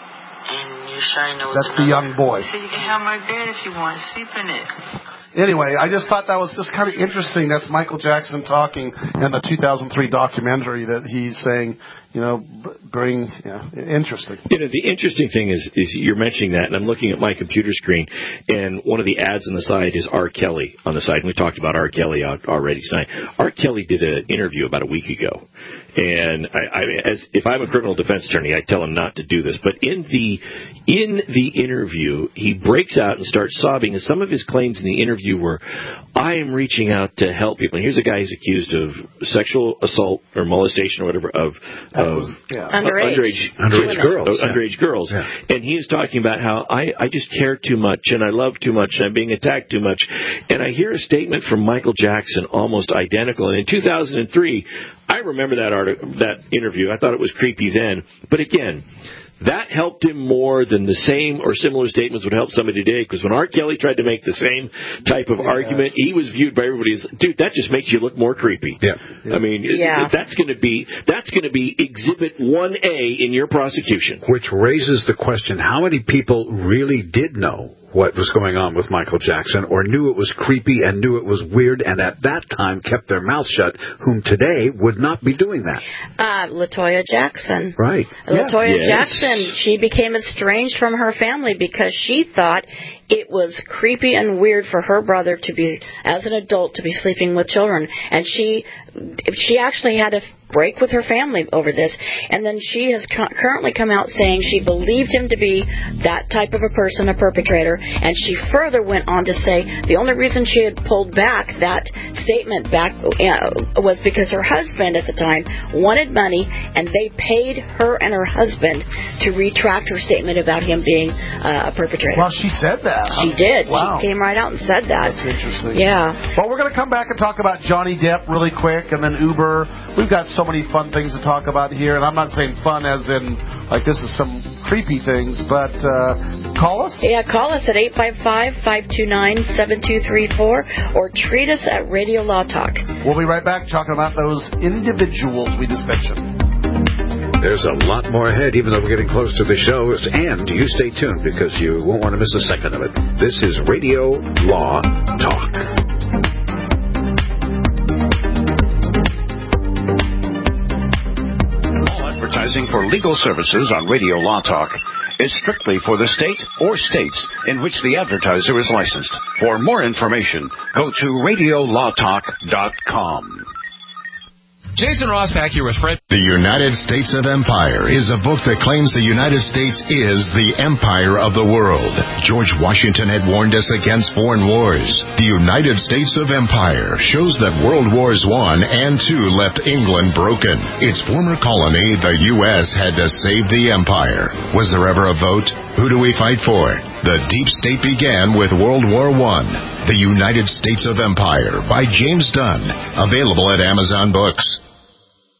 and you're sharing those. That's the young boy. So you can have my bed if you want, sleep in it. Anyway, I just thought that was just kind of interesting. That's Michael Jackson talking in the two thousand three documentary that he's saying, you know, bring, yeah, interesting. You know, the interesting thing is, is you're mentioning that, and I'm looking at my computer screen, and one of the ads on the side is R. Kelly on the side. And we talked about R. Kelly already tonight. R. Kelly did an interview about a week ago. And I, I, as if I'm a criminal defense attorney, I tell him not to do this. But in the in the interview, he breaks out and starts sobbing. And some of his claims in the interview were, "I am reaching out to help people." And here's a guy who's accused of sexual assault or molestation or whatever of, of yeah. underage underage, underage girls, uh, underage girls. Yeah. And he is talking about how I, I just care too much and I love too much and I'm being attacked too much. And I hear a statement from Michael Jackson almost identical. And in two thousand three. I remember that article, that interview. I thought it was creepy then. But again, that helped him more than the same or similar statements would help somebody today. Because when R. Kelly tried to make the same type of yes. argument, he was viewed by everybody as, dude, that just makes you look more creepy. Yeah. yeah. I mean, yeah. that's going to be that's going to be Exhibit one A in your prosecution. Which raises the question: how many people really did know what was going on with Michael Jackson, or knew it was creepy and knew it was weird, and at that time kept their mouth shut, whom today would not be doing that? Uh, LaToya Jackson. Right. LaToya yes. Jackson, she became estranged from her family because she thought it was creepy and weird for her brother to be, as an adult, to be sleeping with children. And she she actually had to break with her family over this. And then she has cu- currently come out saying she believed him to be that type of a person, a perpetrator. And she further went on to say the only reason she had pulled back that statement back uh, was because her husband at the time wanted money, and they paid her and her husband to retract her statement about him being uh, a perpetrator. Well, she said that. She did. Wow. She came right out and said that. That's interesting. Yeah. Well, we're going to come back and talk about Johnny Depp really quick, and then Uber. We've got so many fun things to talk about here, and I'm not saying fun as in, like, this is some creepy things, but uh, call us. Yeah, call us at eight five five, five two nine, seven two three four or treat us at Radio Law Talk. We'll be right back talking about those individuals we just mentioned. There's a lot more ahead, even though we're getting close to the show. And you stay tuned, because you won't want to miss a second of it. This is Radio Law Talk. All advertising for legal services on Radio Law Talk is strictly for the state or states in which the advertiser is licensed. For more information, go to radio law talk dot com. Jason Ross back here with Fred. The United States of Empire is a book that claims the United States is the empire of the world. George Washington had warned us against foreign wars. The United States of Empire shows that World Wars One and Two left England broken. Its former colony, the U S, had to save the empire. Was there ever a vote? Who do we fight for? The deep state began with World War One. The United States of Empire by James Dunn. Available at Amazon Books.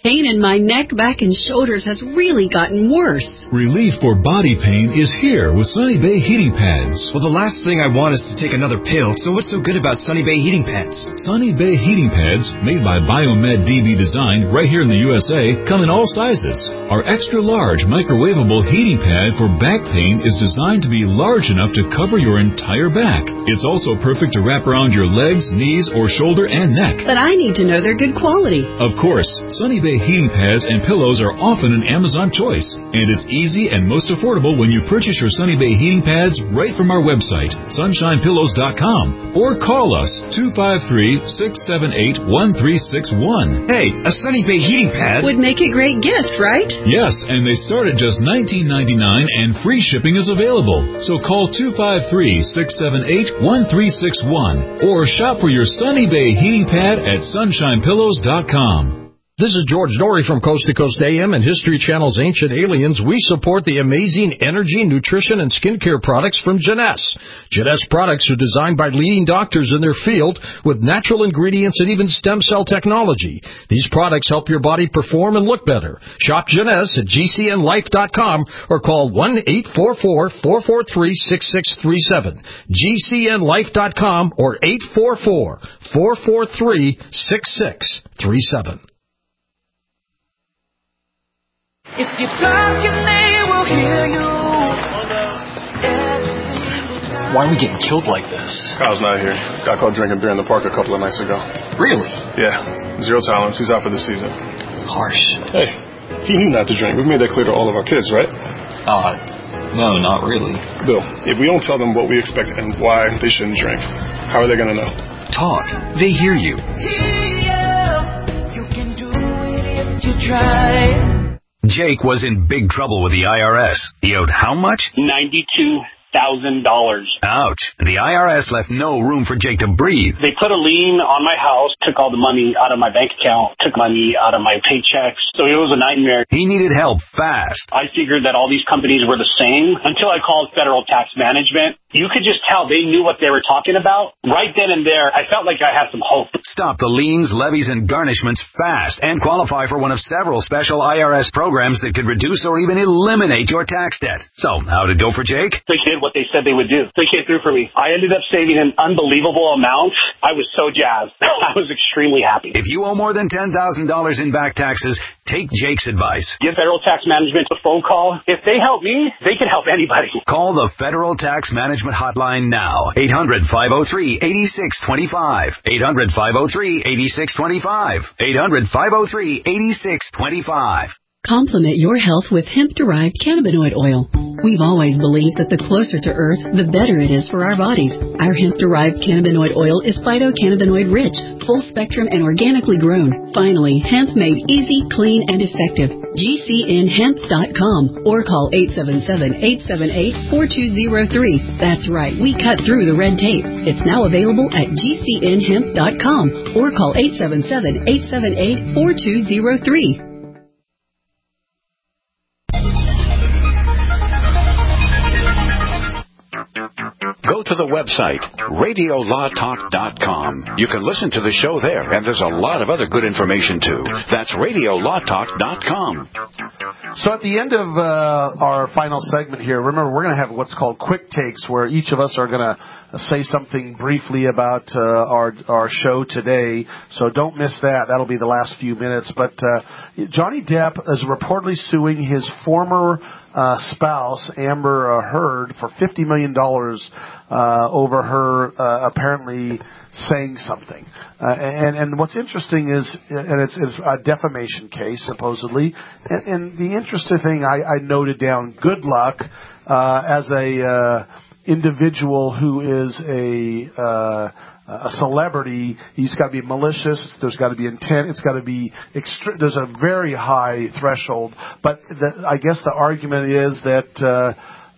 Pain in my neck, back, and shoulders has really gotten worse. Relief for body pain is here with Sunny Bay heating pads. Well, the last thing I want is to take another pill, so what's so good about Sunny Bay heating pads? Sunny Bay heating pads, made by Biomed D B Design right here in the U S A, come in all sizes. Our extra large microwavable heating pad for back pain is designed to be large enough to cover your entire back. It's also perfect to wrap around your legs, knees, or shoulder and neck. But I need to know they're good quality. Of course, Sunny Bay heating pads and pillows are often an Amazon choice, and it's easy and most affordable when you purchase your Sunny Bay heating pads right from our website, sunshine pillows dot com, or call us two five three, six seven eight, one three six one. Hey, a Sunny Bay heating pad would make a great gift, right? Yes, and they start at just nineteen ninety-nine and free shipping is available. So call two five three, six seven eight, one three six one or shop for your Sunny Bay heating pad at sunshine pillows dot com. This is George Norrie from Coast to Coast A M and History Channel's Ancient Aliens. We support the amazing energy, nutrition, and skincare products from Jeunesse. Jeunesse products are designed by leading doctors in their field with natural ingredients and even stem cell technology. These products help your body perform and look better. Shop Jeunesse at G C N life dot com or call one eight four four, four four three, six six three seven. G C N life dot com or eight four four, four four three, six six three seven. If you're talking, they will hear you. Why are we getting killed like this? Kyle's not here. Got caught drinking beer in the park a couple of nights ago. Really? Yeah. Zero tolerance. He's out for the season. Harsh. Hey, he knew not to drink. We've made that clear to all of our kids, right? Uh, no, not really. Bill, if we don't tell them what we expect and why they shouldn't drink, how are they going to know? Talk. They hear you. You can do it if you try. Jake was in big trouble with the I R S. He owed how much? ninety-two thousand dollars. Ouch. The I R S left no room for Jake to breathe. They put a lien on my house, took all the money out of my bank account, took money out of my paychecks. So it was a nightmare. He needed help fast. I figured that all these companies were the same until I called Federal Tax Management. You could just tell they knew what they were talking about. Right then and there, I felt like I had some hope. Stop the liens, levies, and garnishments fast and qualify for one of several special I R S programs that could reduce or even eliminate your tax debt. So, how'd it go for Jake? They did what they said they would do. They came through for me. I ended up saving an unbelievable amount. I was so jazzed. I was extremely happy. If you owe more than ten thousand dollars in back taxes, take Jake's advice. Give Federal Tax Management a phone call. If they help me, they can help anybody. Call the Federal Tax Management hotline now. eight hundred, five oh three, eight six two five. eight hundred, five oh three, eight six two five. eight hundred, five oh three, eight six two five. Complement your health with hemp-derived cannabinoid oil. We've always believed that the closer to Earth, the better it is for our bodies. Our hemp-derived cannabinoid oil is phytocannabinoid-rich, full-spectrum, and organically grown. Finally, hemp made easy, clean, and effective. G C N hemp dot com or call eight seven seven, eight seven eight, four two zero three. That's right, we cut through the red tape. It's now available at G C N hemp dot com or call eight seven seven, eight seven eight, four two zero three. Go to the website, radio law talk dot com. You can listen to the show there, and there's a lot of other good information, too. That's radio law talk dot com. So at the end of uh, our final segment here, remember, we're going to have what's called quick takes, where each of us are going to say something briefly about uh, our our show today. So don't miss that. That'll be the last few minutes. But uh, Johnny Depp is reportedly suing his former uh, spouse, Amber uh, Heard, for fifty million dollars uh, over her uh, apparently saying something. Uh, and, and what's interesting is, and it's, it's a defamation case, supposedly. And, and the interesting thing I, I noted down, good luck uh, as a uh, individual who is a uh, a celebrity. He's got to be malicious. There's got to be intent. It's got to be extre- there's a very high threshold. But the, I guess the argument is that uh,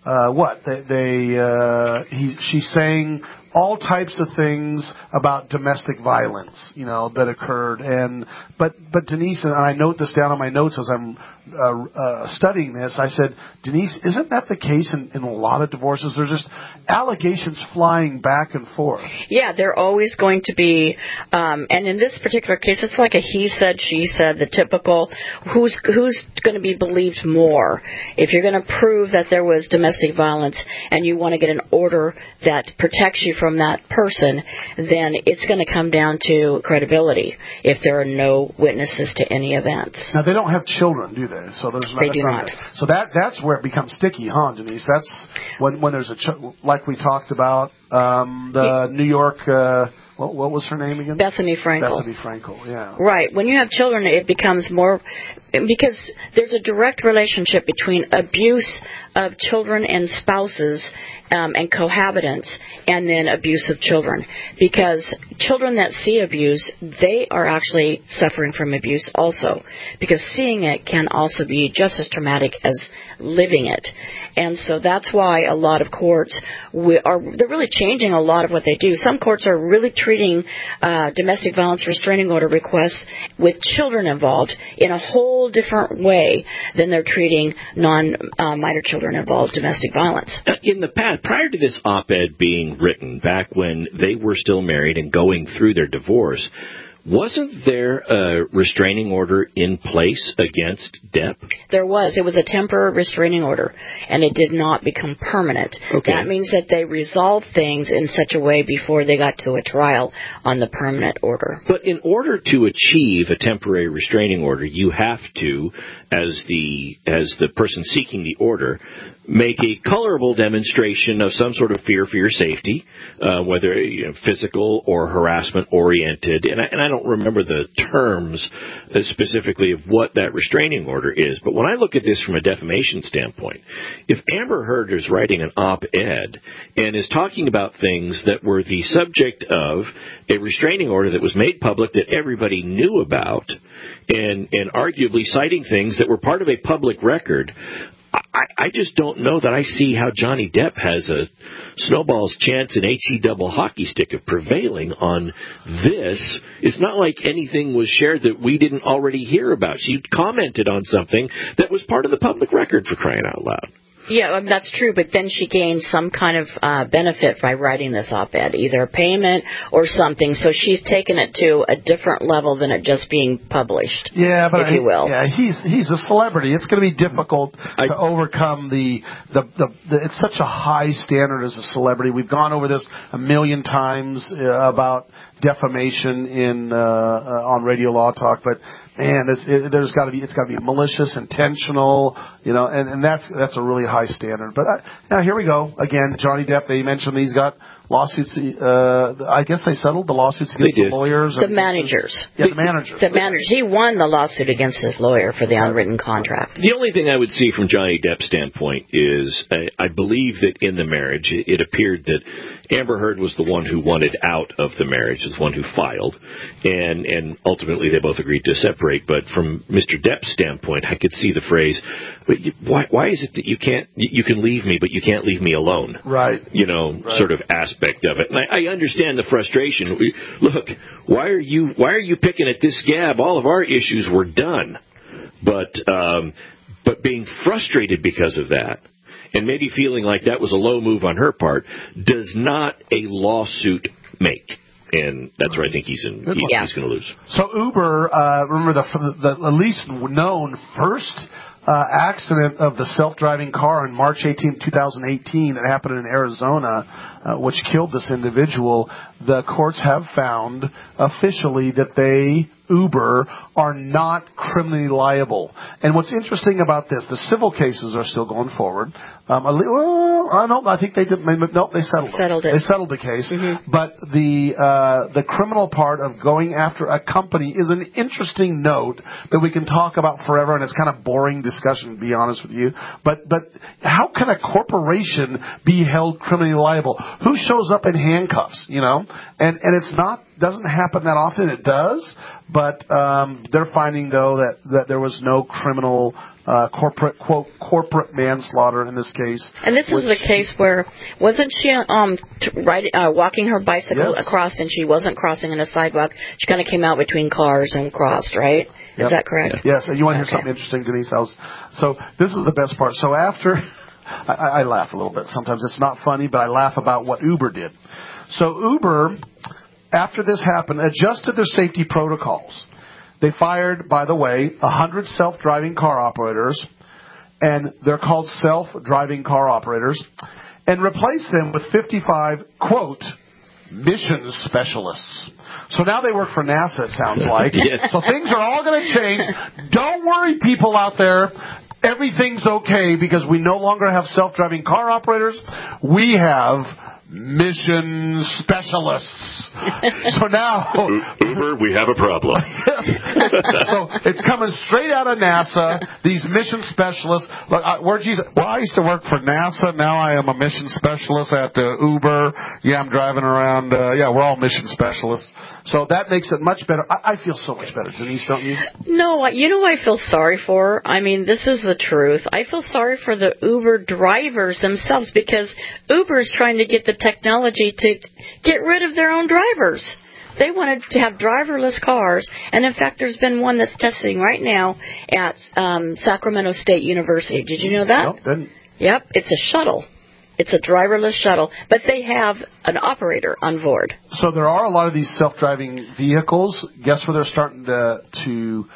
uh, what they, they uh, he, she's saying all types of things about domestic violence, you know, that occurred. And but but Denise, and I note this down on my notes as I'm uh, uh, studying this. I said, Denise, isn't that the case in, in a lot of divorces? There's just allegations flying back and forth. Yeah, they're always going to be, um, and in this particular case, it's like a he said, she said, the typical who's who's going to be believed more. If you're going to prove that there was domestic violence and you want to get an order that protects you from that person, then it's going to come down to credibility if there are no witnesses to any events. Now, they don't have children, do they? So there's they do not. So that that's where it becomes sticky, huh, Denise? That's when when there's a ch- like we talked about um, the New York. Uh, what, what was her name again? Bethany Frankel. Bethany Frankel. Yeah. Right. When you have children, it becomes more because there's a direct relationship between abuse of children and spouses um, and cohabitants, and then abuse of children. Because children that see abuse, they are actually suffering from abuse also. Because seeing it can also be just as traumatic as living it. And so that's why a lot of courts we are they're really changing a lot of what they do. Some courts are really treating uh, domestic violence restraining order requests with children involved in a whole different way than they're treating non-minor uh, children involved domestic violence. In the past, prior to this op-ed being written, back when they were still married and going through their divorce, wasn't there a restraining order in place against Depp? There was. It was a temporary restraining order, and it did not become permanent. Okay. That means that they resolved things in such a way before they got to a trial on the permanent order. But in order to achieve a temporary restraining order, you have to, as the as the person seeking the order, make a colorable demonstration of some sort of fear for your safety, uh, whether you know, physical or harassment oriented. And I, and I don't remember the terms uh, specifically of what that restraining order is. But when I look at this from a defamation standpoint, if Amber Heard is writing an op-ed and is talking about things that were the subject of a restraining order that was made public that everybody knew about, and, and arguably citing things that were part of a public record, I, I just don't know that I see how Johnny Depp has a snowball's chance in H E double hockey stick of prevailing on this. It's not like anything was shared that we didn't already hear about. She commented on something that was part of the public record, for crying out loud. Yeah, um, that's true, but then she gained some kind of uh, benefit by writing this op-ed, either a payment or something. So she's taken it to a different level than it just being published, yeah, but if I, you will. Yeah, he's he's a celebrity. It's going to be difficult I, to overcome the the, the the It's such a high standard as a celebrity. We've gone over this a million times uh, about defamation in uh, uh, on Radio Law Talk, but man, it's, it, there's got to be it's got to be malicious, intentional, you know, and, and that's that's a really high standard. But uh, now here we go again. Johnny Depp. They mentioned he's got lawsuits. Uh, I guess they settled the lawsuits against the lawyers, the and, managers. Yeah, the managers. The managers. He won the lawsuit against his lawyer for the unwritten contract. The only thing I would see from Johnny Depp's standpoint is I, I believe that in the marriage it, it appeared that Amber Heard was the one who wanted out of the marriage, was the one who filed, and and ultimately they both agreed to separate. But from Mister Depp's standpoint, I could see the phrase, "But you, why why is it that you can't you can leave me, but you can't leave me alone?" Right. You know, right. sort of aspect of it. And I, I understand the frustration. We, look, why are you why are you picking at this scab? All of our issues were done, but um, but being frustrated because of that, and maybe feeling like that was a low move on her part, does not a lawsuit make. And that's where I think he's in. He, yeah. He's going to lose. So Uber, uh, remember the, the the at least known first uh, accident of the self-driving car on March eighteenth, twenty eighteen. That happened in Arizona, uh, which killed this individual. The courts have found officially that they, Uber, are not criminally liable. And what's interesting about this, the civil cases are still going forward. Um, well, I don't. I think they did. No, they settled it. Settled it. They settled the case. Mm-hmm. But the uh, the criminal part of going after a company is an interesting note that we can talk about forever, and it's kind of boring discussion, to be honest with you. But but how can a corporation be held criminally liable? Who shows up in handcuffs? You know, and and it's not doesn't happen that often. It does, but um, they're finding though that that there was no criminal uh, corporate, quote, corporate manslaughter in this case. And this is the case where, wasn't she um, t- riding, uh, walking her bicycle Yes. across and she wasn't crossing in a sidewalk? She kind of came out between cars and crossed, right? Yep. Is that correct? Yes, and you want to hear Okay. something interesting, Denise? I was, so this is the best part. So after, I, I laugh a little bit. Sometimes it's not funny, but I laugh about what Uber did. So Uber, after this happened, adjusted their safety protocols. They fired, by the way, one hundred self-driving car operators, and they're called self-driving car operators, and replaced them with fifty-five, quote, mission specialists. So now they work for NASA, it sounds like. Yes. So things are all going to change. Don't worry, people out there. Everything's okay because we no longer have self-driving car operators. We have mission specialists. So now... Uber, we have a problem. So it's coming straight out of NASA, these mission specialists. Look, I, where'd you... Well, I used to work for NASA. Now I am a mission specialist at uh, Uber. Yeah, I'm driving around. Uh, yeah, we're all mission specialists. So that makes it much better. I, I feel so much better, Denise, don't you? No, you know who I feel sorry for? I mean, this is the truth. I feel sorry for the Uber drivers themselves because Uber is trying to get the technology to get rid of their own drivers. They wanted to have driverless cars, and in fact, there's been one that's testing right now at um, Sacramento State University. Did you know that? Nope, didn't. Yep, it's a shuttle. It's a driverless shuttle, but they have an operator on board. So there are a lot of these self-driving vehicles. Guess where they're starting to to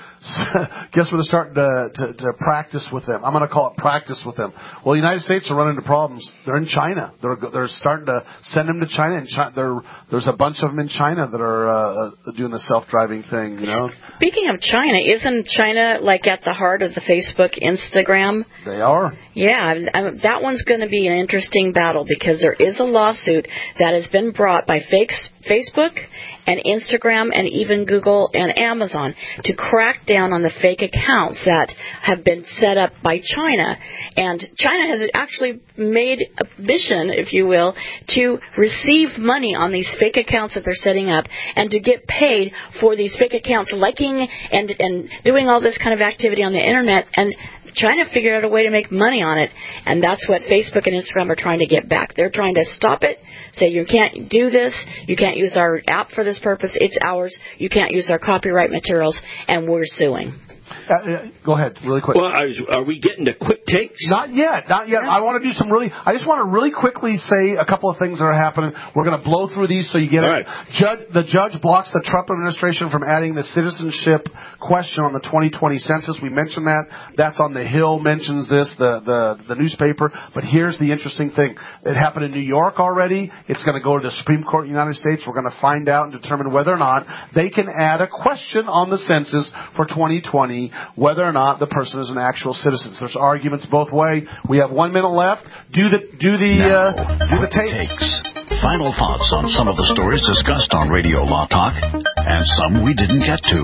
guess where they're starting to, to, to practice with them. I'm going to call it practice with them. Well, the United States are running into problems. They're in China. They're they're starting to send them to China, and China, there there's a bunch of them in China that are uh, doing the self-driving thing. You know. Speaking of China, isn't China like at the heart of the Facebook, Instagram? They are. Yeah, I, that one's going to be an interesting battle because there is a lawsuit that has been brought by fakes, Facebook and Instagram and even Google and Amazon to crack down on the fake accounts that have been set up by China. And China has actually made a mission, if you will, to receive money on these fake accounts that they're setting up and to get paid for these fake accounts liking and, and doing all this kind of activity on the Internet. And China figured out a way to make money on it, and that's what Facebook and Instagram are trying to get back. They're trying to stop it, say you can't do this, you can't use our app for this purpose, it's ours, you can't use our copyright materials, and we're suing. Uh, uh, go ahead, really quick. Well, are, are we getting to quick takes? Not yet, not yet. I want to do some really. I just want to really quickly say a couple of things that are happening. We're going to blow through these so you get All it. right. Judge, the judge blocks the Trump administration from adding the citizenship question on the twenty twenty census. We mentioned that. That's on the Hill. Mentions this, the the the newspaper. But here's the interesting thing. It happened in New York already. It's going to go to the Supreme Court of the United States. We're going to find out and determine whether or not they can add a question on the census for twenty twenty, whether or not the person is an actual citizen. So there's arguments both way. We have one minute left. Do the do the Now, uh, do the tapes. takes. Final thoughts on some of the stories discussed on Radio Law Talk, and some we didn't get to.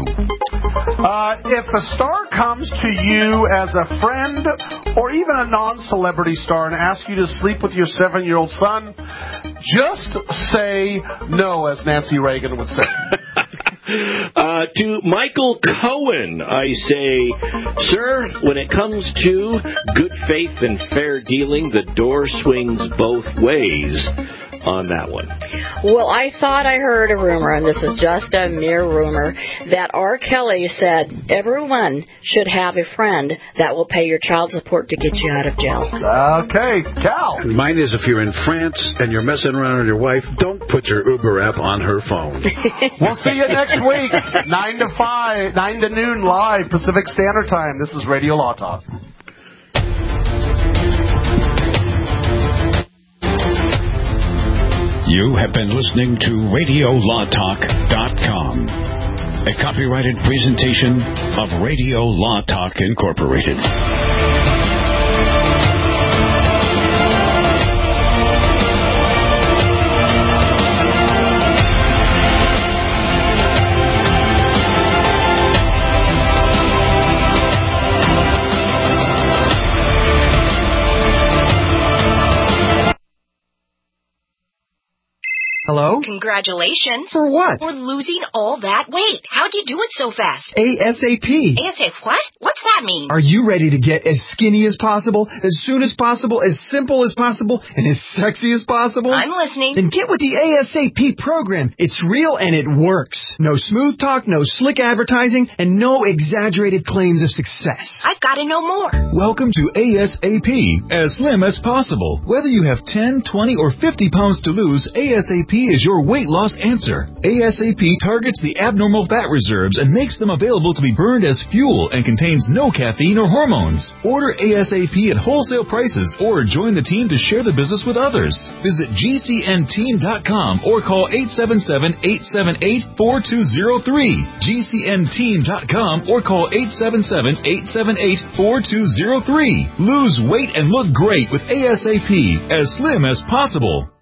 Uh, if a star comes to you as a friend or even a non-celebrity star and asks you to sleep with your seven-year-old son, just say no, as Nancy Reagan would say. Uh, to Michael Cohen, I say, sir, when it comes to good faith and fair dealing, the door swings both ways on that one. Well, I thought I heard a rumor, and this is just a mere rumor, that R. Kelly said everyone should have a friend that will pay your child support to get you out of jail. Okay, Cal. Mine is if you're in France and you're messing around with your wife, don't put your Uber app on her phone. We'll see you next week, nine to five, nine to noon live Pacific Standard Time. This is Radio Law Talk. You have been listening to Radio Law Talk dot com, a copyrighted presentation of Radio Law Talk Incorporated. Hello? Congratulations. For what? For losing all that weight. How'd you do it so fast? ASAP. ASAP what? What's that mean? Are you ready to get as skinny as possible, as soon as possible, as simple as possible, and as sexy as possible? I'm listening. Then get with the ASAP program. It's real and it works. No smooth talk, no slick advertising, and no exaggerated claims of success. I've got to know more. Welcome to ASAP, as slim as possible. Whether you have ten, twenty, or fifty pounds to lose, ASAP is your weight loss answer. ASAP targets the abnormal fat reserves and makes them available to be burned as fuel and contains no caffeine or hormones. Order ASAP at wholesale prices or join the team to share the business with others. Visit G C N team dot com or call eight seven seven, eight seven eight, four two zero three. G C N team dot com or call eight seven seven, eight seven eight, four two zero three. Lose weight and look great with ASAP, as slim as possible.